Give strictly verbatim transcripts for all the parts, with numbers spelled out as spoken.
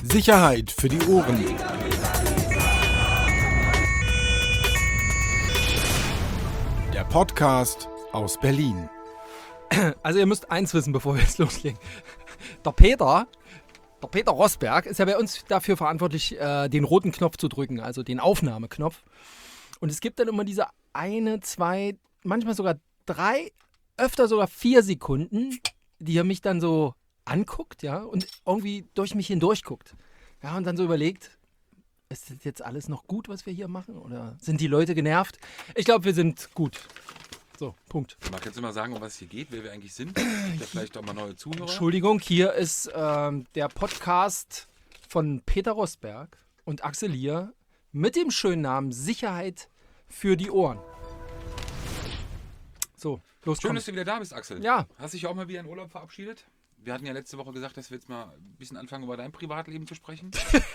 Sicherheit für die Ohren. Der Podcast aus Berlin. Also ihr müsst eins wissen, bevor wir jetzt loslegen. Der Peter, der Peter Rosberg ist ja bei uns dafür verantwortlich, äh, den roten Knopf zu drücken, also den Aufnahmeknopf. Und es gibt dann immer diese eine, zwei, manchmal sogar drei, öfter sogar vier Sekunden, die er mich dann so anguckt, ja, und irgendwie durch mich hindurch guckt. Ja, und dann so überlegt, ist das jetzt alles noch gut, was wir hier machen? Oder sind die Leute genervt? Ich glaube, wir sind gut. So, Punkt. Mag jetzt immer sagen, um was es hier geht, wer wir eigentlich sind? Gibt ja vielleicht auch mal neue Zuhörer. Entschuldigung, hier ist ähm, der Podcast von Peter Rosberg und Axel Lier mit dem schönen Namen Sicherheit für die Ohren. So, los Schön, komm. dass du wieder da bist, Axel. Ja. Hast dich auch mal wieder in Urlaub verabschiedet? Wir hatten ja letzte Woche gesagt, dass wir jetzt mal ein bisschen anfangen, über dein Privatleben zu sprechen.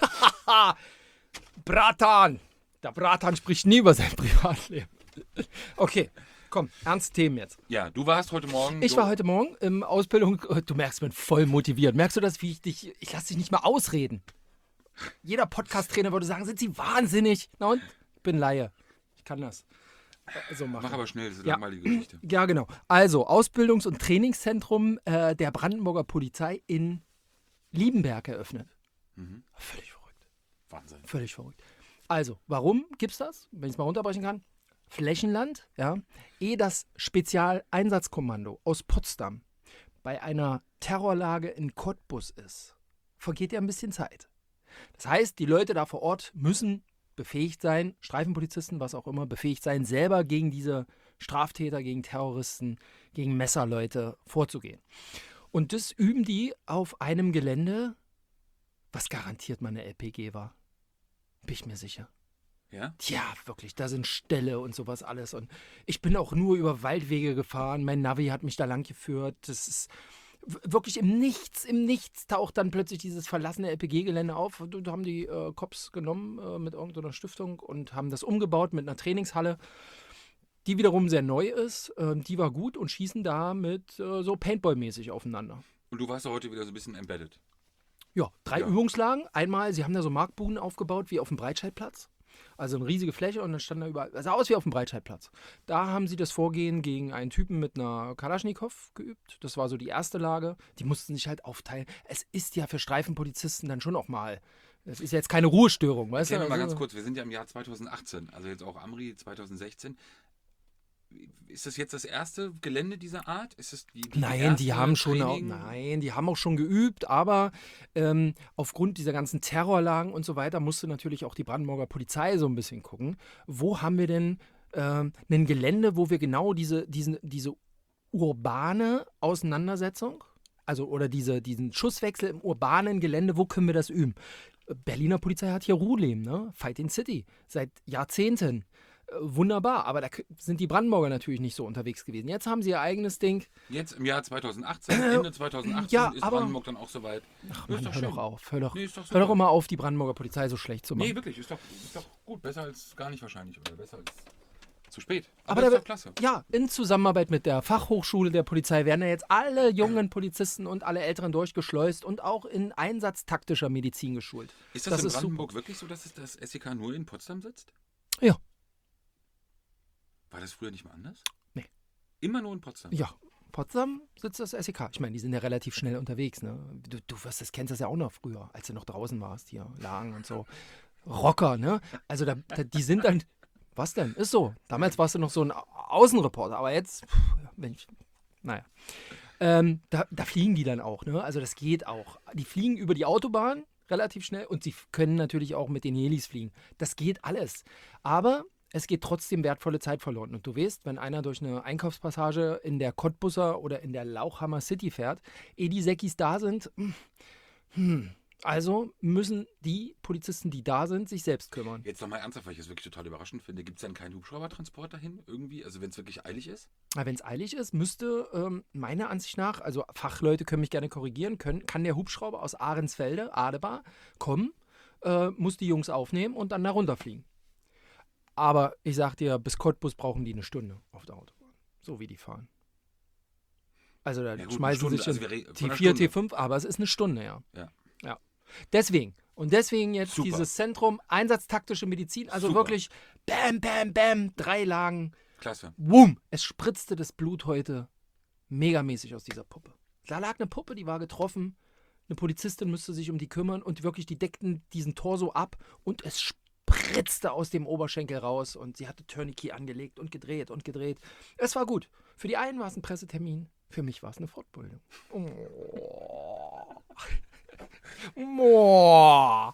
Bratan! Der Bratan spricht nie über sein Privatleben. Okay, komm, ernste Themen jetzt. Ja, du warst heute Morgen... Ich so war heute Morgen in Ausbildung. Du merkst, ich bin voll motiviert. Merkst du das, wie ich dich... Ich lasse dich nicht mal ausreden. Jeder Podcast-Trainer würde sagen, sind Sie wahnsinnig? Na und? Ich bin Laie. Ich kann das. So machen. Mach aber schnell, das ist eine Ja. langweilige Geschichte. Ja, genau. Also, Ausbildungs- und Trainingszentrum äh, der Brandenburger Polizei in Liebenberg eröffnet. Mhm. Völlig verrückt. Wahnsinn. Völlig verrückt. Also, warum gibt's das? Wenn ich es mal runterbrechen kann. Flächenland, ja, ehe das Spezialeinsatzkommando aus Potsdam bei einer Terrorlage in Cottbus ist, vergeht ja ein bisschen Zeit. Das heißt, die Leute da vor Ort müssen befähigt sein, Streifenpolizisten, was auch immer, befähigt sein, selber gegen diese Straftäter, gegen Terroristen, gegen Messerleute vorzugehen. Und das üben die auf einem Gelände, was garantiert mal eine L P G war. Bin ich mir sicher. Ja? Ja, wirklich, da sind Ställe und sowas alles. Und ich bin auch nur über Waldwege gefahren. Mein Navi hat mich da lang geführt. Das ist w- wirklich im Nichts, im Nichts taucht dann plötzlich dieses verlassene L P G-Gelände auf. Da haben die äh, Cops genommen äh, mit irgendeiner Stiftung und haben das umgebaut mit einer Trainingshalle, die wiederum sehr neu ist. Äh, die war gut und schießen da mit äh, so Paintball-mäßig aufeinander. Und du warst ja heute wieder so ein bisschen embedded. Ja, drei Ja. Übungslagen. Einmal, sie haben da so Markbuden aufgebaut wie auf dem Breitscheidplatz. Also eine riesige Fläche und dann stand da überall, das sah aus wie auf dem Breitscheidplatz. Da haben sie das Vorgehen gegen einen Typen mit einer Kalaschnikow geübt. Das war so die erste Lage. Die mussten sich halt aufteilen. Es ist ja für Streifenpolizisten dann schon auch mal, das ist ja jetzt keine Ruhestörung, weißt du? Erzähl mir mal Also- ganz kurz, wir sind ja im Jahr zweitausendachtzehn, also jetzt auch Amri zweitausendsechzehn. Ist das jetzt das erste Gelände dieser Art? Ist es die, die Nein, die erste haben schon auch, Training? nein, die haben auch schon geübt, aber ähm, aufgrund dieser ganzen Terrorlagen und so weiter musste natürlich auch die Brandenburger Polizei so ein bisschen gucken, wo haben wir denn ähm, ein Gelände, wo wir genau diese, diesen, diese urbane Auseinandersetzung, also oder diese, diesen Schusswechsel im urbanen Gelände, wo können wir das üben? Berliner Polizei hat hier Ruhleben, ne? Fight in City, seit Jahrzehnten. Wunderbar, aber da k- sind die Brandenburger natürlich nicht so unterwegs gewesen. Jetzt haben sie ihr eigenes Ding. Jetzt im Jahr zweitausendachtzehn, Ende zweitausendachtzehn ja, ist aber- Brandenburg dann auch soweit. Ach Das ist Mann, doch hör schön. doch auf, hör doch, Nee, ist doch hör doch super. immer auf, die Brandenburger Polizei so schlecht zu machen. Nee, wirklich, ist doch, ist doch gut. Besser als gar nicht wahrscheinlich. Oder besser als zu spät. aber das da, ist doch klasse. ja, in Zusammenarbeit mit der Fachhochschule der Polizei werden ja jetzt alle jungen Polizisten und alle Älteren durchgeschleust und auch in einsatztaktischer Medizin geschult. Ist das, das in ist Brandenburg wirklich so, dass es das S E K nur in Potsdam sitzt? Ja. War das früher nicht mal anders? Nee. Immer nur in Potsdam? Ja, Potsdam sitzt das S E K. Ich meine, die sind ja relativ schnell unterwegs. Ne? Du, du wirst das, kennst das ja auch noch früher, als du noch draußen warst, hier, Lagen und so. Rocker, ne? Also da, da, die sind dann, was denn? Ist so. Damals warst du noch so ein Au- Außenreporter, aber jetzt, pff, wenn ich, naja. Ähm, da, da fliegen die dann auch, ne? Also das geht auch. Die fliegen über die Autobahn relativ schnell und sie f- können natürlich auch mit den Helis fliegen. Das geht alles. Aber es geht trotzdem wertvolle Zeit verloren. Und du weißt, wenn einer durch eine Einkaufspassage in der Cottbusser oder in der Lauchhammer City fährt, ehe die Säckis da sind, hm, also müssen die Polizisten, die da sind, sich selbst kümmern. Jetzt nochmal ernsthaft, weil ich das wirklich total überraschend finde. Gibt es dann keinen Hubschraubertransport dahin irgendwie? Also wenn es wirklich eilig ist? Wenn es eilig ist, müsste ähm, meiner Ansicht nach, also Fachleute können mich gerne korrigieren, können, kann der Hubschrauber aus Ahrensfelde, Adebar, kommen, äh, muss die Jungs aufnehmen und dann da runterfliegen. Aber ich sag dir, bis Cottbus brauchen die eine Stunde auf der Autobahn. So wie die fahren. Also da Ja gut, schmeißen eine sich Stunde, in also wir re- von T einer vier, Stunde. T fünf, aber es ist eine Stunde, ja. Ja. ja. Deswegen, Und deswegen jetzt Super. dieses Zentrum, einsatztaktische Medizin, also Super. wirklich bam, bam, bam, drei Lagen, Klasse. wumm, es spritzte das Blut heute megamäßig aus dieser Puppe. Da lag eine Puppe, die war getroffen, eine Polizistin müsste sich um die kümmern und wirklich, die deckten diesen Torso ab und es spritzte aus dem Oberschenkel raus und sie hatte Tourniquet angelegt und gedreht und gedreht. Es war gut. Für die einen war es ein Pressetermin, für mich war es eine Fortbildung. Oh. Oh.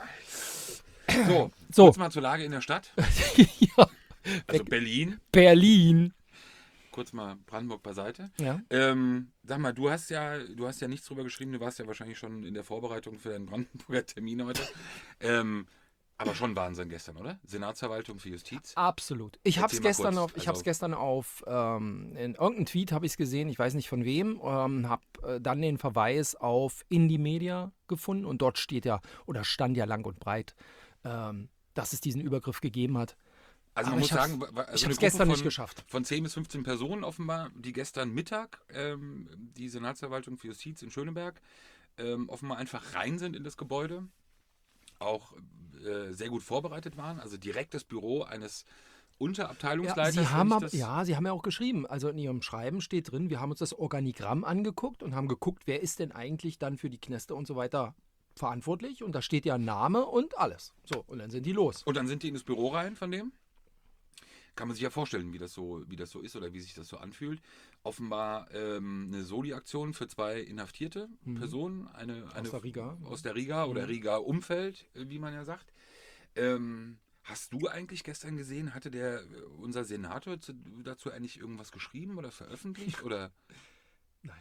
So, So. kurz mal zur Lage in der Stadt. Ja. Also Berlin. Berlin. Kurz mal Brandenburg beiseite. Ja. Ähm, sag mal, du hast ja, du hast ja nichts drüber geschrieben, du warst ja wahrscheinlich schon in der Vorbereitung für deinen Brandenburger Termin heute. ähm, aber schon Wahnsinn gestern, oder? Senatsverwaltung für Justiz. Absolut. Ich habe es Erzähl mal gestern kurz. auf, ich Also- hab's gestern auf, ähm, in irgendeinem Tweet habe ich es gesehen, ich weiß nicht von wem, ähm, habe äh, dann den Verweis auf Indie Media gefunden und dort steht ja, oder stand ja lang und breit, ähm, dass es diesen Übergriff gegeben hat. Also Aber man muss ich hab's- sagen, wa- wa- also ich eine habe es Gruppe gestern von, nicht geschafft. Von zehn bis fünfzehn Personen offenbar, die gestern Mittag ähm, die Senatsverwaltung für Justiz in Schöneberg ähm, offenbar einfach rein sind in das Gebäude, auch äh, sehr gut vorbereitet waren, also direkt das Büro eines Ja, Unterabteilungsleiters. sie haben wenn ich aber, das- ja, sie haben ja auch geschrieben, also in ihrem Schreiben steht drin, wir haben uns das Organigramm angeguckt und haben geguckt, wer ist denn eigentlich dann für die Kneste und so weiter verantwortlich und da steht ja Name und alles. So, und dann sind die los. Und dann sind die in das Büro rein von dem. Kann man sich ja vorstellen, wie das so, wie das so ist oder wie sich das so anfühlt. Offenbar ähm, eine Soli-Aktion für zwei inhaftierte Personen, eine, eine der Riga. aus der Riga oder Riga-Umfeld, äh, wie man ja sagt. Ähm, hast du eigentlich gestern gesehen, hatte der äh, unser Senator zu, dazu eigentlich irgendwas geschrieben oder veröffentlicht oder? Nein.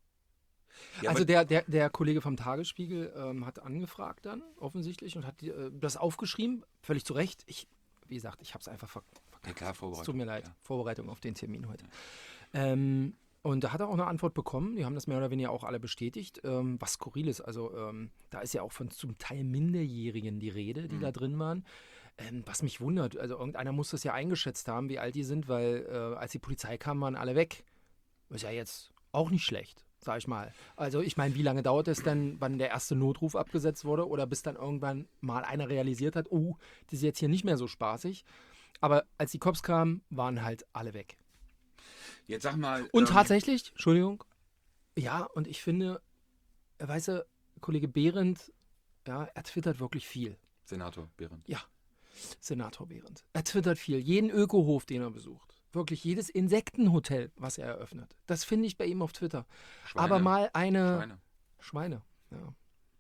Ja, Also aber- der, der, der Kollege vom Tagesspiegel ähm, hat angefragt dann offensichtlich und hat die, äh, das aufgeschrieben, völlig zu Recht. Ich, wie gesagt, ich habe es einfach ver ja klar, Es Vorbereitung. tut mir leid, Ja. Vorbereitung auf den Termin heute. Ähm, und da hat er auch eine Antwort bekommen, die haben das mehr oder weniger auch alle bestätigt, ähm, was skurril ist. Also ähm, da ist ja auch von zum Teil Minderjährigen die Rede, die Mhm. da drin waren. Ähm, was mich wundert, also irgendeiner muss das ja eingeschätzt haben, wie alt die sind, weil äh, als die Polizei kam, waren alle weg. Ist ja jetzt auch nicht schlecht, sag ich mal. Also ich meine, wie lange dauert es denn, wann der erste Notruf abgesetzt wurde oder bis dann irgendwann mal einer realisiert hat, oh, das ist jetzt hier nicht mehr so spaßig. Aber als die Cops kamen, waren halt alle weg. Jetzt sag mal. Und ähm, tatsächlich, Entschuldigung, ja, und ich finde, weißt du, Kollege Behrendt, ja, er twittert wirklich viel. Senator Behrendt. Ja, Senator Behrendt. Er twittert viel. Jeden Ökohof, den er besucht. Wirklich jedes Insektenhotel, was er eröffnet. Das finde ich bei ihm auf Twitter. Schweine. Aber mal eine... Schweine. Schweine, ja.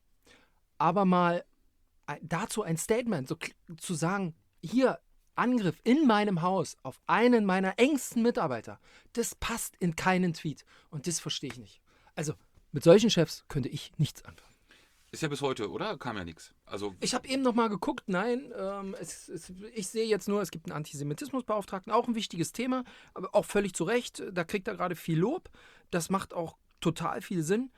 Aber mal ein- dazu ein Statement, so kl- zu sagen, hier, Angriff in meinem Haus auf einen meiner engsten Mitarbeiter, das passt in keinen Tweet. Und das verstehe ich nicht. Also, mit solchen Chefs könnte ich nichts anfangen. Ist ja bis heute, oder? Kam ja nichts. Also Ich habe eben noch mal geguckt, nein, ähm, es, es, ich sehe jetzt nur, es gibt einen Antisemitismusbeauftragten, auch ein wichtiges Thema, aber auch völlig zu Recht, da kriegt er gerade viel Lob, das macht auch total viel Sinn,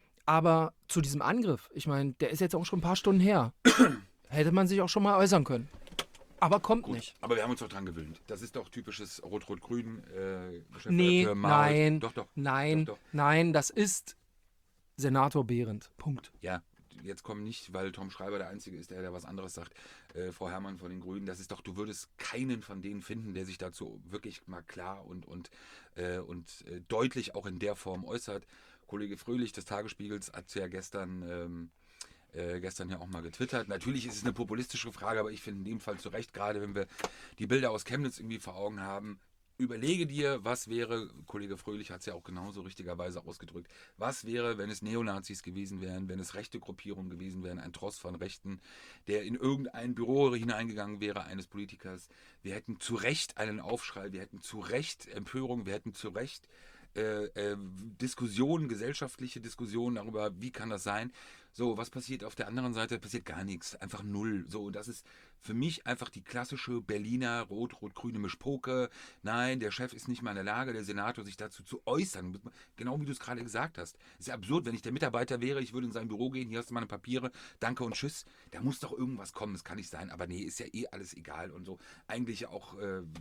aber zu diesem Angriff, ich meine, der ist jetzt auch schon ein paar Stunden her, hätte man sich auch schon mal äußern können, aber kommt gut. nicht. Aber wir haben uns doch dran gewöhnt. Das ist doch typisches Rot-Rot-Grün. Äh, Geschäft Nee, für Maut. nein, Doch, doch. nein, Doch, doch. nein, das ist Senator Behrendt, Punkt. Ja, jetzt kommen nicht, weil Tom Schreiber der Einzige ist, der, der was anderes sagt. Äh, Frau Herrmann von den Grünen, das ist doch, du würdest keinen von denen finden, der sich dazu wirklich mal klar und, und, äh, und äh, deutlich auch in der Form äußert. Kollege Fröhlich des Tagesspiegels hat ja gestern, ähm, äh, gestern ja auch mal getwittert. Natürlich ist es eine populistische Frage, aber ich finde in dem Fall zu Recht, gerade wenn wir die Bilder aus Chemnitz irgendwie vor Augen haben, überlege dir, was wäre, Kollege Fröhlich hat es ja auch genauso richtigerweise ausgedrückt, was wäre, wenn es Neonazis gewesen wären, wenn es rechte Gruppierungen gewesen wären, ein Tross von Rechten, der in irgendein Büro hineingegangen wäre eines Politikers. Wir hätten zu Recht einen Aufschrei, wir hätten zu Recht Empörung, wir hätten zu Recht äh, äh, Diskussionen, gesellschaftliche Diskussionen darüber, wie kann das sein. So, was passiert auf der anderen Seite? Passiert gar nichts, einfach null. So, und das ist für mich einfach die klassische Berliner rot-rot-grüne Mischpoke. Nein, der Chef ist nicht mal in der Lage, der Senator, sich dazu zu äußern. Genau wie du es gerade gesagt hast. Ist ja absurd, wenn ich der Mitarbeiter wäre, ich würde in sein Büro gehen, hier hast du meine Papiere, danke und tschüss. Da muss doch irgendwas kommen, das kann nicht sein. Aber nee, ist ja eh alles egal und so. Eigentlich auch äh, äh,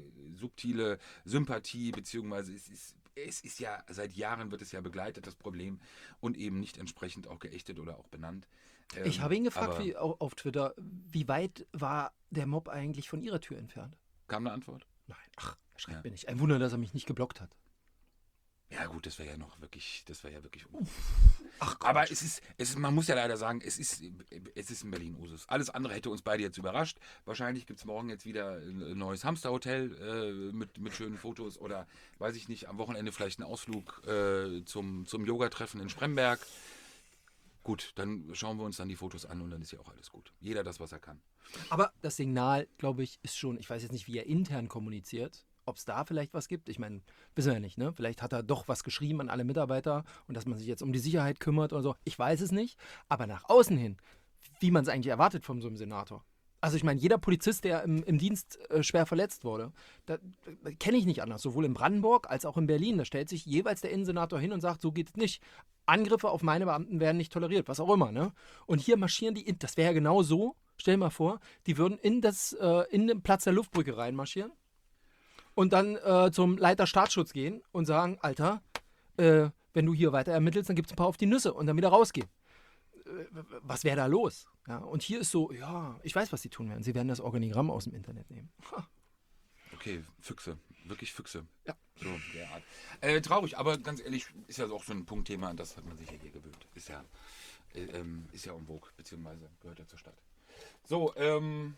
subtile Sympathie, beziehungsweise es ist Es ist ja, seit Jahren wird es ja begleitet, das Problem, und eben nicht entsprechend auch geächtet oder auch benannt. Ähm, Ich habe ihn gefragt aber wie, au- auf Twitter, wie weit war der Mob eigentlich von Ihrer Tür entfernt? kam eine Antwort? Nein, ach, er schreibt Ja. mir nicht. Ein Wunder, dass er mich nicht geblockt hat. Ja gut, das wäre ja noch wirklich, das wäre ja wirklich. Ach Aber es ist, es ist, man muss ja leider sagen, es ist, es ist in Berlin Usus. Alles andere hätte uns beide jetzt überrascht. Wahrscheinlich gibt es morgen jetzt wieder ein neues Hamsterhotel äh, mit, mit schönen Fotos oder, weiß ich nicht, am Wochenende vielleicht einen Ausflug äh, zum, zum Yoga-Treffen in Spremberg. Gut, dann schauen wir uns dann die Fotos an und dann ist ja auch alles gut. Jeder das, was er kann. Aber das Signal, glaube ich, ist schon, ich weiß jetzt nicht, wie er intern kommuniziert, ob es da vielleicht was gibt. Ich meine, wissen wir ja nicht, ne? Vielleicht hat er doch was geschrieben an alle Mitarbeiter und dass man sich jetzt um die Sicherheit kümmert oder so. Ich weiß es nicht. Aber nach außen hin, wie man es eigentlich erwartet von so einem Senator. Also ich meine, jeder Polizist, der im, im Dienst äh, schwer verletzt wurde, da, da kenne ich nicht anders. Sowohl in Brandenburg als auch in Berlin. Da stellt sich jeweils der Innensenator hin und sagt, so geht es nicht. Angriffe auf meine Beamten werden nicht toleriert, was auch immer. Ne? Und hier marschieren die, in, das wäre ja genau so, stell dir mal vor, die würden in, das, äh, in den Platz der Luftbrücke reinmarschieren und dann äh, zum Leiter Staatsschutz gehen und sagen, Alter, äh, wenn du hier weiter ermittelst, dann gibt es ein paar auf die Nüsse und dann wieder rausgehen. Äh, was wäre da los? Ja, und hier ist so, ja, ich weiß, was sie tun werden. Sie werden das Organigramm aus dem Internet nehmen. Ha. Okay, Füchse. Wirklich Füchse. Ja. So, der Art. Äh, traurig, aber ganz ehrlich, ist ja auch so ein Punktthema, an das hat man sich ja hier gewöhnt. Ist ja, äh, ähm, ist ja en vogue, beziehungsweise gehört ja zur Stadt. So, ähm.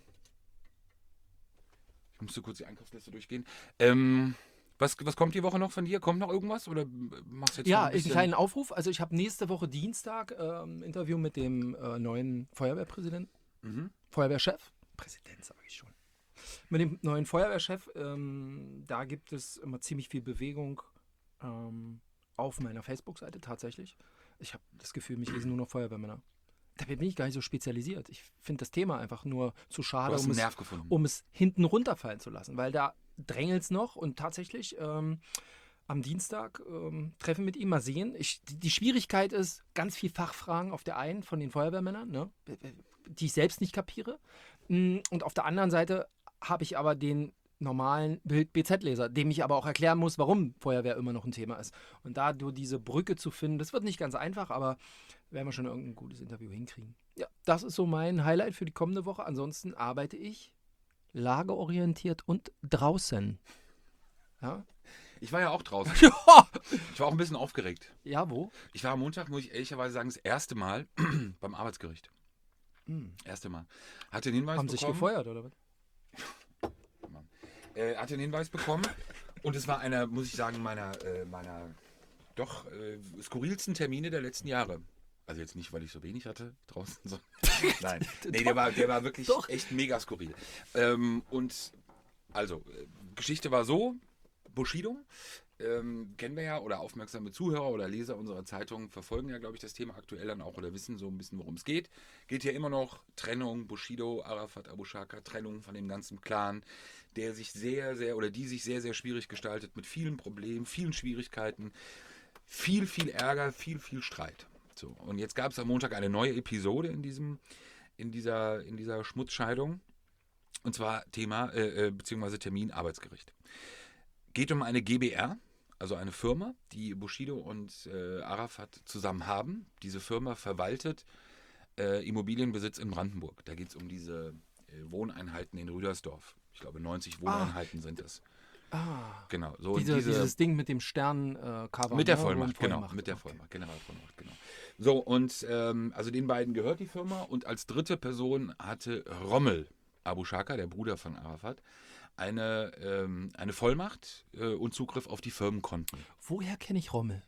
Ich musste kurz die Einkaufsliste durchgehen. Ähm. Was, was kommt die Woche noch von dir? Kommt noch irgendwas? Oder machst du jetzt noch Ja, ein ich bisschen? einen kleinen Aufruf. Also ich habe nächste Woche Dienstag äh, ein Interview mit dem äh, neuen Feuerwehrpräsidenten. Mhm. Feuerwehrchef. Präsident sage ich schon. Mit dem neuen Feuerwehrchef. Ähm, da gibt es immer ziemlich viel Bewegung ähm, auf meiner Facebook-Seite tatsächlich. Ich habe das Gefühl, mich lesen nur noch Feuerwehrmänner. Dabei bin ich gar nicht so spezialisiert. Ich finde das Thema einfach nur zu Du schade, hast um einen es, Nerv gefunden. um es hinten runterfallen zu lassen, weil da drängelt es noch und tatsächlich ähm, am Dienstag ähm, Treffen mit ihm mal sehen. Ich, die, die Schwierigkeit ist, ganz viel Fachfragen auf der einen von den Feuerwehrmännern, ne, die ich selbst nicht kapiere. Und auf der anderen Seite habe ich aber den normalen Bild-B Z-Leser, dem ich aber auch erklären muss, warum Feuerwehr immer noch ein Thema ist. Und da nur diese Brücke zu finden, das wird nicht ganz einfach, aber werden wir schon irgendein gutes Interview hinkriegen. Ja, das ist so mein Highlight für die kommende Woche. Ansonsten arbeite ich lageorientiert und draußen. Ja, Ich war ja auch draußen. ja. Ich war auch ein bisschen aufgeregt. Ja, wo? Ich war am Montag, muss ich ehrlicherweise sagen, das erste Mal beim Arbeitsgericht. Hm. Erste Mal. Hatte den Hinweis Haben bekommen. sich gefeuert, oder was? Äh, hatte den Hinweis bekommen. Und es war einer, muss ich sagen, meiner, äh, meiner doch äh, skurrilsten Termine der letzten Jahre. Also jetzt nicht, weil ich so wenig hatte draußen. So. Nein, nee, der war, der war wirklich Doch. echt mega skurril. Ähm, und also, äh, Geschichte war so, Bushido, ähm, kennen wir ja, oder aufmerksame Zuhörer oder Leser unserer Zeitung verfolgen ja, glaube ich, das Thema aktuell dann auch oder wissen so ein bisschen, worum es geht. Geht ja immer noch Trennung, Bushido, Arafat, Abu Shaka, Trennung von dem ganzen Clan, der sich sehr, sehr, oder die sich sehr, sehr schwierig gestaltet, mit vielen Problemen, vielen Schwierigkeiten, viel, viel Ärger, viel, viel Streit. So, und jetzt gab es am Montag eine neue Episode in diesem, in dieser, in dieser Schmutzscheidung. Und zwar Thema, äh, beziehungsweise Termin Arbeitsgericht. Geht um eine G B R, also eine Firma, die Bushido und äh, Arafat zusammen haben. Diese Firma verwaltet äh, Immobilienbesitz in Brandenburg. Da geht es um diese äh, Wohneinheiten in Rüdersdorf. Ich glaube, neunzig Wohneinheiten ah. sind es. Ah. Genau. So, Diese, diese, dieses Ding mit dem Stern-Cover. mit der ne? Vollmacht, genau. Vollmacht. Mit der Okay. Vollmacht, Generalvollmacht, genau. So, und ähm, also den beiden gehört die Firma und als dritte Person hatte Rommel Abu Shaka, der Bruder von Arafat, eine, ähm, eine Vollmacht äh, und Zugriff auf die Firmenkonten. Woher kenne ich Rommel?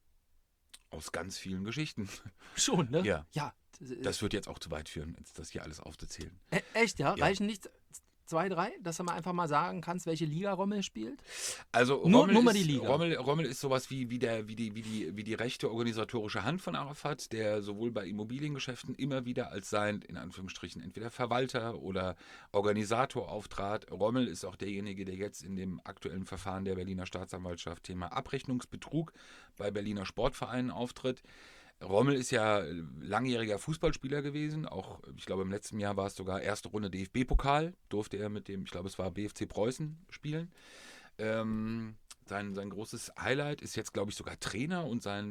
Aus ganz vielen Geschichten. Schon, ne? Ja. Ja. Das wird jetzt auch zu weit führen, jetzt das hier alles aufzuzählen. E echt, ja? Ja. Reichen nicht zwei, drei, dass du mal einfach mal sagen kannst, welche Liga Rommel spielt? Also Nur- Rommel, nur mal ist, die Liga. Rommel, Rommel ist sowas wie, wie, der, wie, die, wie, die, wie die rechte organisatorische Hand von Arafat, der sowohl bei Immobiliengeschäften immer wieder als sein, in Anführungsstrichen, entweder Verwalter oder Organisator auftrat. Rommel ist auch derjenige, der jetzt in dem aktuellen Verfahren der Berliner Staatsanwaltschaft Thema Abrechnungsbetrug bei Berliner Sportvereinen auftritt. Rommel ist ja langjähriger Fußballspieler gewesen, auch, ich glaube, im letzten Jahr war es sogar erste Runde D F B-Pokal, durfte er mit dem, ich glaube, es war B F C Preußen spielen. Ähm, sein, sein großes Highlight ist jetzt, glaube ich, sogar Trainer und sein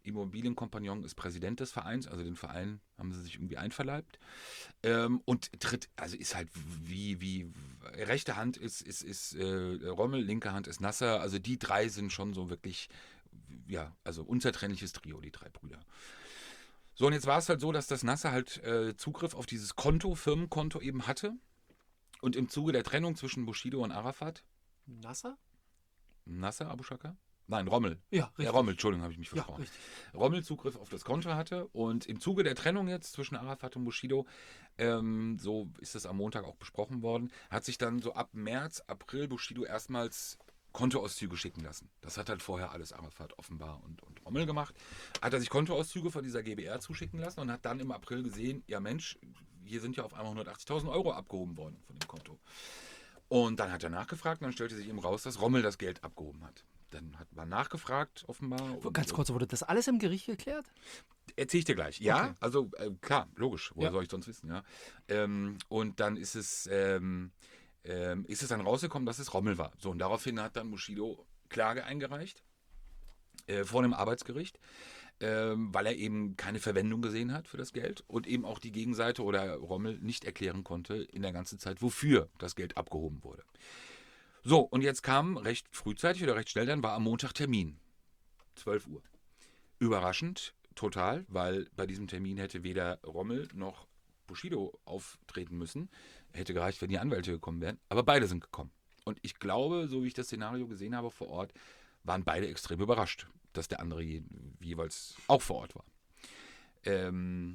Immobilienkompagnon ist Präsident des Vereins, also den Verein haben sie sich irgendwie einverleibt. Ähm, und tritt, also ist halt wie, wie rechte Hand ist, ist, ist äh, Rommel, linke Hand ist Nasser. Also die drei sind schon so wirklich, ja, also unzertrennliches Trio, die drei Brüder. So, und jetzt war es halt so, dass das Nasser halt äh, Zugriff auf dieses Konto, Firmenkonto eben hatte. Und im Zuge der Trennung zwischen Bushido und Arafat, Nasser? Nasser Abu Shaka? Nein, Rommel. Ja, richtig. Ja, Rommel, Entschuldigung, habe ich mich Ja, versprochen. richtig. Rommel Zugriff auf das Konto hatte und im Zuge der Trennung jetzt zwischen Arafat und Bushido, ähm, so ist das am Montag auch besprochen worden, hat sich dann so ab März, April Bushido erstmals Kontoauszüge schicken lassen. Das hat halt vorher alles Arafat offenbar und, und Rommel gemacht. Hat er sich Kontoauszüge von dieser G b R zuschicken lassen und hat dann im April gesehen, ja Mensch, hier sind ja auf einmal hundertachtzigtausend Euro abgehoben worden von dem Konto. Und dann hat er nachgefragt und dann stellte sich eben raus, dass Rommel das Geld abgehoben hat. Dann hat man nachgefragt, offenbar. Und, Ganz kurz, wurde das alles im Gericht geklärt? Erzähle ich dir gleich. Ja, Okay. also äh, klar, logisch. Woher Ja. soll ich sonst wissen, ja. Ähm, und dann ist es, ähm, ähm, ist es dann rausgekommen, dass es Rommel war. So, und daraufhin hat dann Bushido Klage eingereicht äh, vor einem Arbeitsgericht, ähm, weil er eben keine Verwendung gesehen hat für das Geld und eben auch die Gegenseite oder Rommel nicht erklären konnte in der ganzen Zeit, wofür das Geld abgehoben wurde. So, und jetzt kam recht frühzeitig oder recht schnell, dann war am Montag Termin. zwölf Uhr. Überraschend, total, weil bei diesem Termin hätte weder Rommel noch Bushido auftreten müssen. Hätte gereicht, wenn die Anwälte gekommen wären. Aber beide sind gekommen. Und ich glaube, so wie ich das Szenario gesehen habe vor Ort, waren beide extrem überrascht, dass der andere je, jeweils auch vor Ort war. Ähm,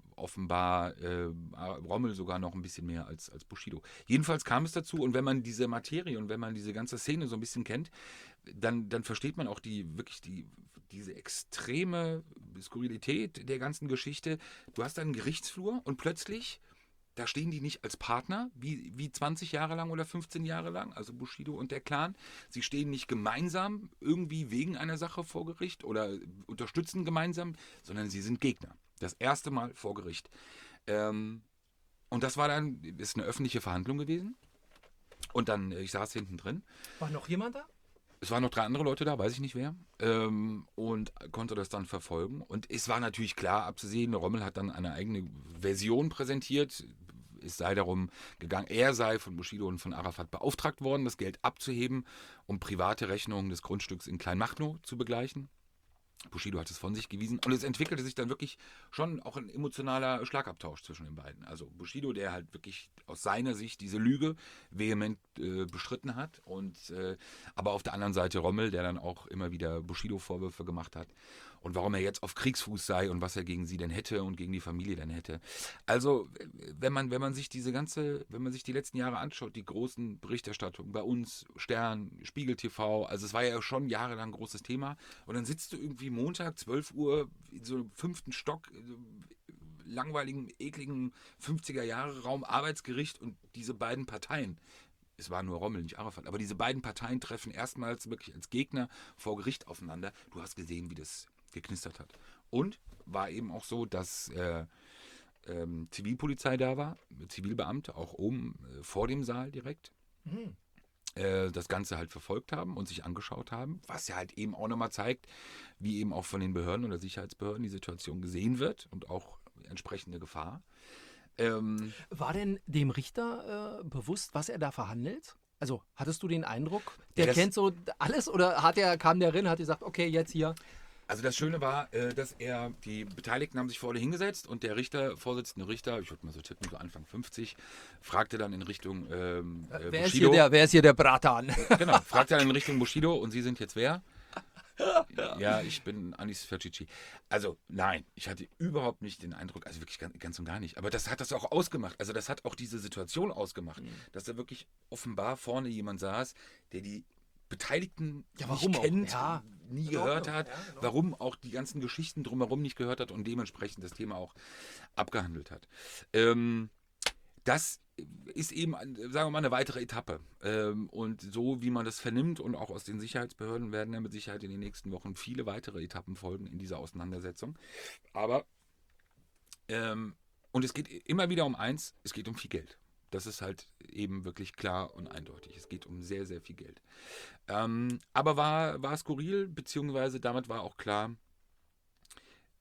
offenbar äh, Rommel sogar noch ein bisschen mehr als, als Bushido. Jedenfalls kam es dazu und wenn man diese Materie und wenn man diese ganze Szene so ein bisschen kennt, dann, dann versteht man auch die wirklich die, diese extreme Skurrilität der ganzen Geschichte. Du hast einen Gerichtsflur und plötzlich, da stehen die nicht als Partner, wie, wie zwanzig Jahre lang oder fünfzehn Jahre lang, also Bushido und der Clan. Sie stehen nicht gemeinsam irgendwie wegen einer Sache vor Gericht oder unterstützen gemeinsam, sondern sie sind Gegner. Das erste Mal vor Gericht. Ähm, und das war dann, ist eine öffentliche Verhandlung gewesen. Und dann, ich saß hinten drin. War noch jemand da? Es waren noch drei andere Leute da, weiß ich nicht wer. Ähm, und konnte das dann verfolgen. Und es war natürlich klar abzusehen, Rommel hat dann eine eigene Version präsentiert. Es sei darum gegangen, er sei von Bushido und von Arafat beauftragt worden, das Geld abzuheben, um private Rechnungen des Grundstücks in Kleinmachnow zu begleichen. Bushido hat es von sich gewiesen und es entwickelte sich dann wirklich schon auch ein emotionaler Schlagabtausch zwischen den beiden. Also Bushido, der halt wirklich aus seiner Sicht diese Lüge vehement äh, bestritten hat und äh, aber auf der anderen Seite Rommel, der dann auch immer wieder Bushido Vorwürfe gemacht hat und warum er jetzt auf Kriegsfuß sei und was er gegen sie denn hätte und gegen die Familie denn hätte. Also wenn man wenn man sich diese ganze, wenn man sich die letzten Jahre anschaut, die großen Berichterstattungen bei uns, Stern, Spiegel T V, also es war ja schon jahrelang ein großes Thema und dann sitzt du irgendwie Montag, zwölf Uhr, in so einem fünften Stock, langweiligen, ekligen fünfziger-Jahre-Raum, Arbeitsgericht und diese beiden Parteien, es war nur Rommel, nicht Arafat, aber diese beiden Parteien treffen erstmals wirklich als Gegner vor Gericht aufeinander. Du hast gesehen, wie das geknistert hat. Und war eben auch so, dass äh, ähm, Zivilpolizei da war, Zivilbeamte, auch oben äh, vor dem Saal direkt. Mhm. Das Ganze halt verfolgt haben und sich angeschaut haben, was ja halt eben auch nochmal zeigt, wie eben auch von den Behörden oder Sicherheitsbehörden die Situation gesehen wird und auch entsprechende Gefahr. Ähm, War denn dem Richter äh, bewusst, was er da verhandelt? Also hattest du den Eindruck, der Ja, das- kennt so alles oder hat er, kam der rein, hat gesagt, okay, jetzt hier. also das Schöne war, äh, dass er, die Beteiligten haben sich vorne hingesetzt und der Richter, Vorsitzende Richter, ich würde mal so tippen, so Anfang fünfzig, fragte dann in Richtung ähm, äh, Wer ist, Bushido. hier der, wer ist hier der Bratan? Genau, fragte dann in Richtung Bushido und Sie sind jetzt wer? Ja, ich bin Anis Fercici. Also nein, ich hatte überhaupt nicht den Eindruck, also wirklich ganz, ganz und gar nicht. Aber das hat das auch ausgemacht. Also das hat auch diese Situation ausgemacht, Mhm. dass da wirklich offenbar vorne jemand saß, der die Beteiligten Ja, warum nicht auch? kennt, Ja. nie In gehört Ordnung, hat, ja, genau. warum auch die ganzen Geschichten drumherum nicht gehört hat und dementsprechend das Thema auch abgehandelt hat. Ähm, das ist eben, sagen wir mal, eine weitere Etappe. Ähm, und so wie man das vernimmt und auch aus den Sicherheitsbehörden werden ja mit Sicherheit in den nächsten Wochen viele weitere Etappen folgen in dieser Auseinandersetzung. Aber, ähm, und es geht immer wieder um eins, es geht um viel Geld. Das ist halt eben wirklich klar und eindeutig. Es geht um sehr, sehr viel Geld. Ähm, aber war, war skurril, beziehungsweise damit war auch klar,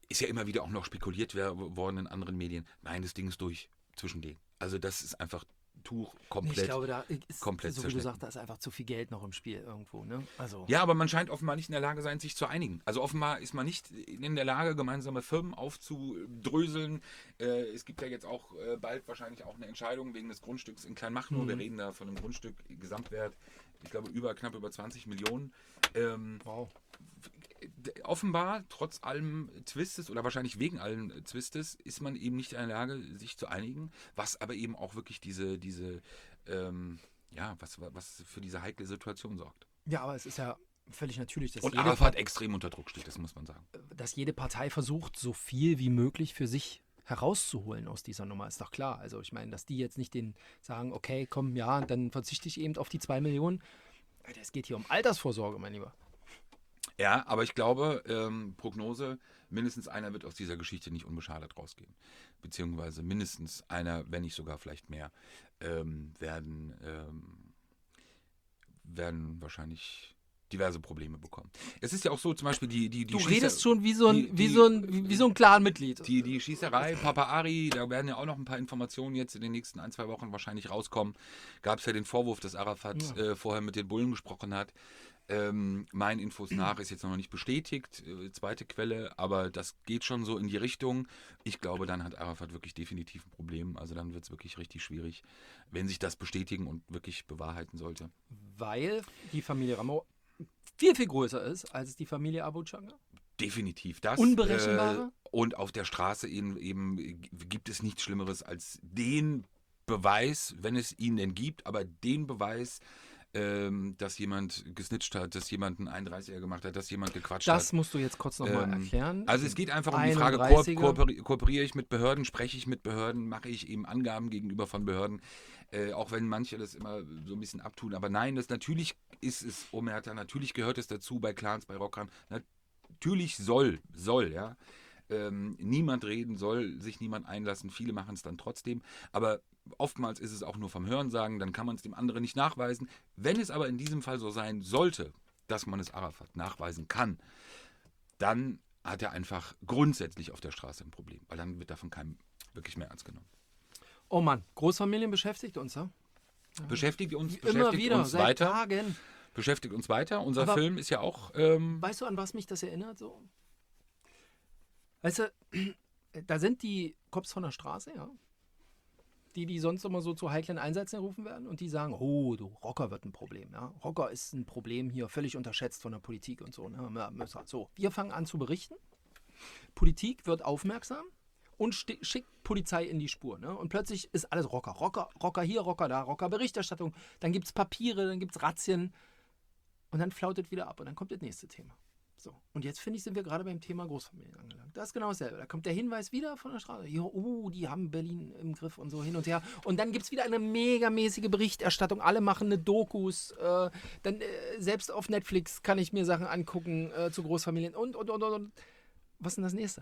ist ja immer wieder auch noch spekuliert worden in anderen Medien. Nein, das Ding ist durch zwischen denen. Also das ist einfach Tuch komplett. Ich glaube, da ist, komplett so wie du zerschnitten. sagst, da ist einfach zu viel Geld noch im Spiel irgendwo. Ne? Also, Ja, aber man scheint offenbar nicht in der Lage sein, sich zu einigen. Also offenbar ist man nicht in der Lage, gemeinsame Firmen aufzudröseln. Äh, es gibt ja jetzt auch äh, bald wahrscheinlich auch eine Entscheidung wegen des Grundstücks in Kleinmachnow. Mhm. Wir reden da von einem Grundstück, Gesamtwert, ich glaube, über knapp über zwanzig Millionen. Ähm, wow. Offenbar, trotz allem Twistes oder wahrscheinlich wegen allem Twistes, ist man eben nicht in der Lage, sich zu einigen, was aber eben auch wirklich diese, diese ähm, ja, was, was für diese heikle Situation sorgt. Ja, aber es ist ja völlig natürlich, dass Und jede, Arafat extrem unter Druck steht, das muss man sagen. dass jede Partei versucht, so viel wie möglich für sich herauszuholen aus dieser Nummer, ist doch klar. Also ich meine, dass die jetzt nicht den sagen, okay, komm, ja, dann verzichte ich eben auf die zwei Millionen. Es geht hier um Altersvorsorge, mein Lieber. Ja, aber ich glaube, ähm, Prognose, mindestens einer wird aus dieser Geschichte nicht unbeschadet rausgehen. Beziehungsweise mindestens einer, wenn nicht sogar vielleicht mehr, ähm, werden, ähm, werden wahrscheinlich diverse Probleme bekommen. Es ist ja auch so, zum Beispiel die... die, die Du Schießer- redest schon wie so ein, die- wie die- so ein, wie, wie so ein Clan-Mitglied. Die, die Schießerei, Papa Ari, da werden ja auch noch ein paar Informationen jetzt in den nächsten ein, zwei Wochen wahrscheinlich rauskommen. Gab es ja den Vorwurf, dass Arafat Ja. äh, vorher mit den Bullen gesprochen hat. Ähm, meinen Infos nach ist jetzt noch nicht bestätigt, äh, zweite Quelle, aber das geht schon so in die Richtung. Ich glaube, dann hat Arafat wirklich definitiv ein Problem. Also dann wird es wirklich richtig schwierig, wenn sich das bestätigen und wirklich bewahrheiten sollte. Weil die Familie Ramo viel, viel größer ist als die Familie Abu Changa. Definitiv das. Unberechenbare? Äh, und auf der Straße eben, eben gibt es nichts Schlimmeres als den Beweis, wenn es ihn denn gibt, aber den Beweis, ähm, dass jemand gesnitcht hat, dass jemand einen einunddreißiger gemacht hat, dass jemand gequatscht Das hat. musst du jetzt kurz nochmal Ähm, erklären. Also es geht einfach um die Frage, ko einunddreißiger. kooperi kooperiere ich mit Behörden, spreche ich mit Behörden, mache ich eben Angaben gegenüber von Behörden, äh, auch wenn manche das immer so ein bisschen abtun. Aber nein, das natürlich ist es, Omerta, natürlich gehört es dazu bei Clans, bei Rockern. Natürlich soll, soll, ja. Ähm, niemand reden soll, sich niemand einlassen. Viele machen es dann trotzdem. Aber oftmals ist es auch nur vom Hörensagen, dann kann man es dem anderen nicht nachweisen. Wenn es aber in diesem Fall so sein sollte, dass man es Arafat nachweisen kann, dann hat er einfach grundsätzlich auf der Straße ein Problem, weil dann wird davon keinem wirklich mehr ernst genommen. Oh Mann, Großfamilien beschäftigt uns, ja? Beschäftigt uns, Immer beschäftigt wieder, uns seit weiter. Tagen. Beschäftigt uns weiter. Unser Aber- Film ist ja auch... Ähm, Weißt du, an was mich das erinnert? So? Weißt du, da sind die Cops von der Straße, ja, die, die sonst immer so zu heiklen Einsätzen gerufen werden und die sagen, oh, du, Rocker wird ein Problem. Ja? Rocker ist ein Problem hier, völlig unterschätzt von der Politik und so. Ne? So, wir fangen an zu berichten. Politik wird aufmerksam und sti- schickt Polizei in die Spur. Ne? Und plötzlich ist alles Rocker. Rocker, Rocker hier, Rocker da, Rocker Berichterstattung. Dann gibt es Papiere, dann gibt es Razzien. Und dann flautet wieder ab und dann kommt das nächste Thema. So. Und jetzt, finde ich, sind wir gerade beim Thema Großfamilien angelangt. Das ist genau dasselbe. Da kommt der Hinweis wieder von der Straße. Jo, oh, die haben Berlin im Griff und so hin und her. Und dann gibt es wieder eine megamäßige Berichterstattung. Alle machen eine Dokus. Äh, dann äh, selbst auf Netflix kann ich mir Sachen angucken äh, zu Großfamilien und, und, und, und, und. Was ist denn das nächste?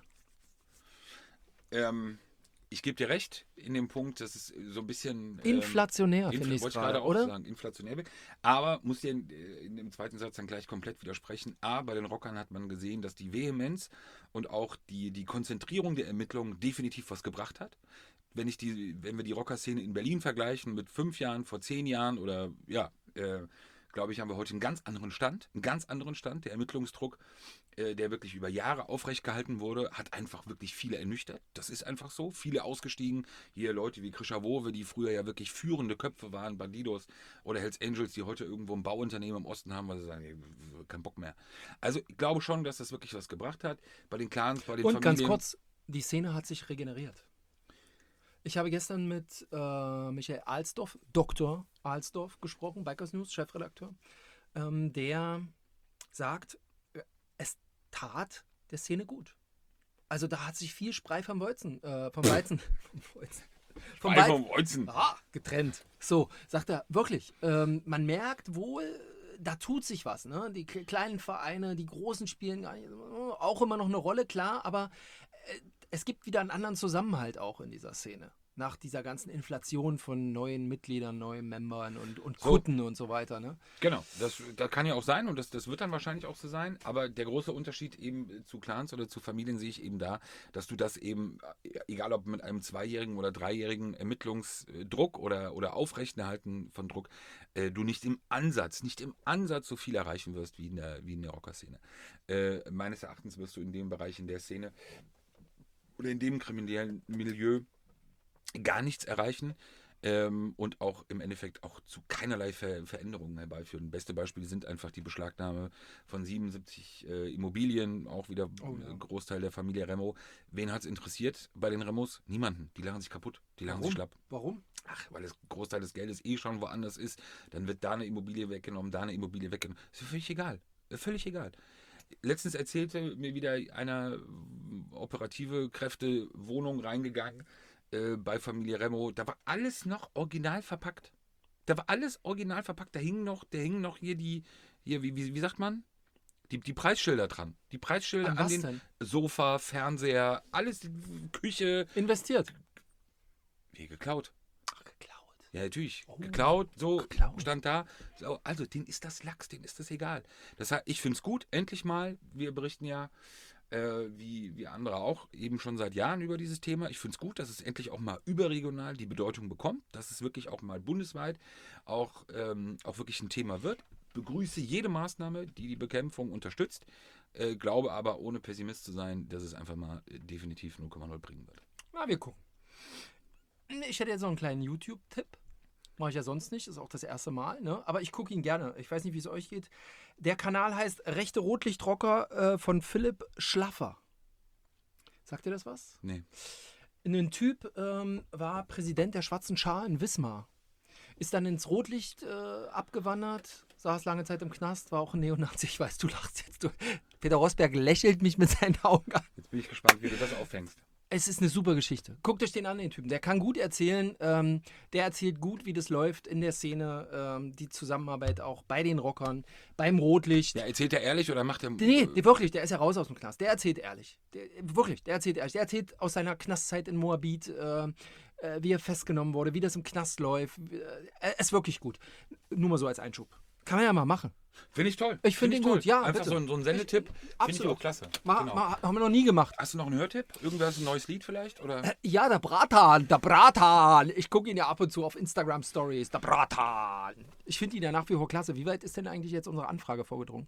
ähm, ich gebe dir recht in dem Punkt, dass es so ein bisschen... ähm, Inflationär, Infl- finde ich wollte ich gerade, gerade auch oder? sagen, inflationär. Aber muss dir in, in dem zweiten Satz dann gleich komplett widersprechen. A, bei den Rockern hat man gesehen, dass die Vehemenz und auch die, die Konzentrierung der Ermittlungen definitiv was gebracht hat. Wenn, ich die, wenn wir die Rockerszene in Berlin vergleichen mit fünf Jahren, vor zehn Jahren oder ja, äh, glaube ich, haben wir heute einen ganz anderen Stand. Einen ganz anderen Stand. Der Ermittlungsdruck, äh, der wirklich über Jahre aufrecht gehalten wurde, hat einfach wirklich viele ernüchtert. Das ist einfach so. Viele ausgestiegen. Hier Leute wie Krischer-Wowe, die früher ja wirklich führende Köpfe waren, Bandidos oder Hells Angels, die heute irgendwo ein Bauunternehmen im Osten haben, weil sie sagen, ey, kein Bock mehr. Also ich glaube schon, dass das wirklich was gebracht hat. Bei den Clans, bei den Und Familien. ganz kurz, die Szene hat sich regeneriert. Ich habe gestern mit äh, Michael Alsdorf, Doktor Alsdorf, gesprochen, Bikers News, Chefredakteur, ähm, der sagt, äh, es tat der Szene gut. Also da hat sich viel Sprei vom Weizen, äh, vom Weizen, vom Weizen, vom Sprei Weizen, vom Weizen. ah, getrennt. So, sagt er, wirklich, ähm, man merkt wohl, da tut sich was. Ne? Die k- kleinen Vereine, die großen spielen gar nicht, auch immer noch eine Rolle, klar, aber äh, es gibt wieder einen anderen Zusammenhalt auch in dieser Szene. Nach dieser ganzen Inflation von neuen Mitgliedern, neuen Membern und, und So. Kutten und so weiter, ne? Genau, das, das kann ja auch sein und das, das wird dann wahrscheinlich auch so sein, aber der große Unterschied eben zu Clans oder zu Familien sehe ich eben da, dass du das eben, egal ob mit einem zweijährigen oder dreijährigen Ermittlungsdruck oder, oder Aufrechterhalten von Druck, äh, du nicht im Ansatz, nicht im Ansatz so viel erreichen wirst wie in der, wie in der Rocker-Szene. Äh, meines Erachtens wirst du in dem Bereich, in der Szene oder in dem kriminellen Milieu gar nichts erreichen ähm, und auch im Endeffekt auch zu keinerlei Ver Veränderungen herbeiführen. Beste Beispiele sind einfach die Beschlagnahme von siebenundsiebzig äh, Immobilien, auch wieder Oh ja. ein Großteil der Familie Remo. Wen hat es interessiert bei den Remos? Niemanden. Die lachen sich kaputt, die lachen sich schlapp. Warum? Ach, weil das Großteil des Geldes eh schon woanders ist, dann wird da eine Immobilie weggenommen, da eine Immobilie weggenommen. Ist mir völlig egal. Völlig egal. Letztens erzählte mir wieder einer operative Kräfte Wohnung reingegangen äh, bei Familie Remo. Da war alles noch original verpackt. Da war alles original verpackt. Da hingen noch, da hingen noch hier die, hier, wie, wie, wie sagt man? Die, die Preisschilder dran. Die Preisschilder An an was den denn? Sofa, Fernseher, alles, Küche. Investiert. Wie geklaut. Ach, geklaut. Ja, natürlich. Oh. Geklaut, so Geklaut. stand da. So, also, denen ist das Lachs, denen ist das egal. Das heißt, ich finde es gut, endlich mal. Wir berichten ja, äh, wie, wie andere auch, eben schon seit Jahren über dieses Thema. Ich finde es gut, dass es endlich auch mal überregional die Bedeutung bekommt, dass es wirklich auch mal bundesweit auch, ähm, auch wirklich ein Thema wird. Begrüße jede Maßnahme, die die Bekämpfung unterstützt. Äh, glaube aber, ohne Pessimist zu sein, dass es einfach mal äh, definitiv null Komma null bringen wird. Na, wir gucken. Ich hätte jetzt noch einen kleinen YouTube-Tipp. Mache ich ja sonst nicht, ist auch das erste Mal, ne? Aber ich gucke ihn gerne. Ich weiß nicht, wie es euch geht. Der Kanal heißt Rechte Rotlichtrocker äh, von Philipp Schlaffer. Sagt ihr das was? Nee. Ein Typ ähm, war Präsident der Schwarzen Schar in Wismar. Ist dann ins Rotlicht äh, abgewandert, saß lange Zeit im Knast, war auch ein Neonazi. Ich weiß, du lachst jetzt. Du. Peter Rosberg lächelt mich mit seinen Augen an. Jetzt bin ich gespannt, wie du das auffängst. Es ist eine super Geschichte. Guckt euch den an, den Typen. Der kann gut erzählen. Ähm, der erzählt gut, wie das läuft in der Szene. Ähm, die Zusammenarbeit auch bei den Rockern, beim Rotlicht. Ja, erzählt er ehrlich oder macht er... Nee, nee, wirklich, der ist ja raus aus dem Knast. Der erzählt ehrlich. Der, wirklich, der erzählt ehrlich. Der erzählt aus seiner Knastzeit in Moabit, äh, äh, wie er festgenommen wurde, wie das im Knast läuft. Er ist wirklich gut. Nur mal so als Einschub. Kann man ja mal machen. Finde ich toll. Ich finde ihn gut, ja, Einfach bitte. so ein, so ein Sendetipp. Finde ich Absolut. auch klasse. Ma, Genau. ma, haben wir noch nie gemacht. Hast du noch einen Hörtipp? Irgendwas, ein neues Lied vielleicht? Oder? Ja, der Bratan, der Bratan. Ich gucke ihn ja ab und zu auf Instagram-Stories. Der Bratan. Ich finde ihn ja nach wie vor klasse. Wie weit ist denn eigentlich jetzt unsere Anfrage vorgedrungen?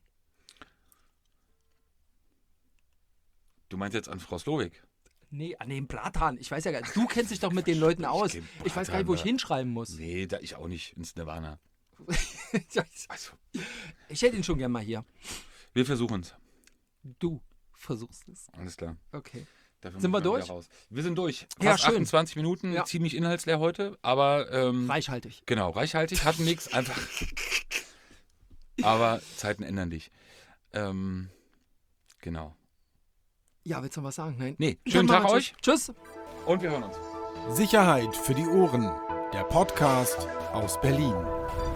Du meinst jetzt an Frau Slowik? Nee, an den Bratan. Ich weiß ja gar nicht. Du kennst dich doch mit den Leuten aus. kenn Ich weiß gar nicht, wo ich Bratan, hinschreiben muss. Nee, da ich auch nicht. Ins Nirvana. Also, Ich hätte ihn schon gern mal hier. wir versuchen es. Du versuchst es. Alles klar. Okay. Dafür Sind muss wir man wieder durch? raus. Wir sind durch. Ja, Fast schön. achtundzwanzig Minuten, Ja. ziemlich inhaltsleer heute, aber ähm, Reichhaltig. genau, reichhaltig, hatten nichts, einfach. Aber Zeiten ändern dich. Ähm, genau. Ja, willst du noch was sagen? Nein. Nee, Dann schönen machen Tag wir euch Tschüss. Tschüss. und wir hören uns. Sicherheit für die Ohren. Der Podcast aus Berlin.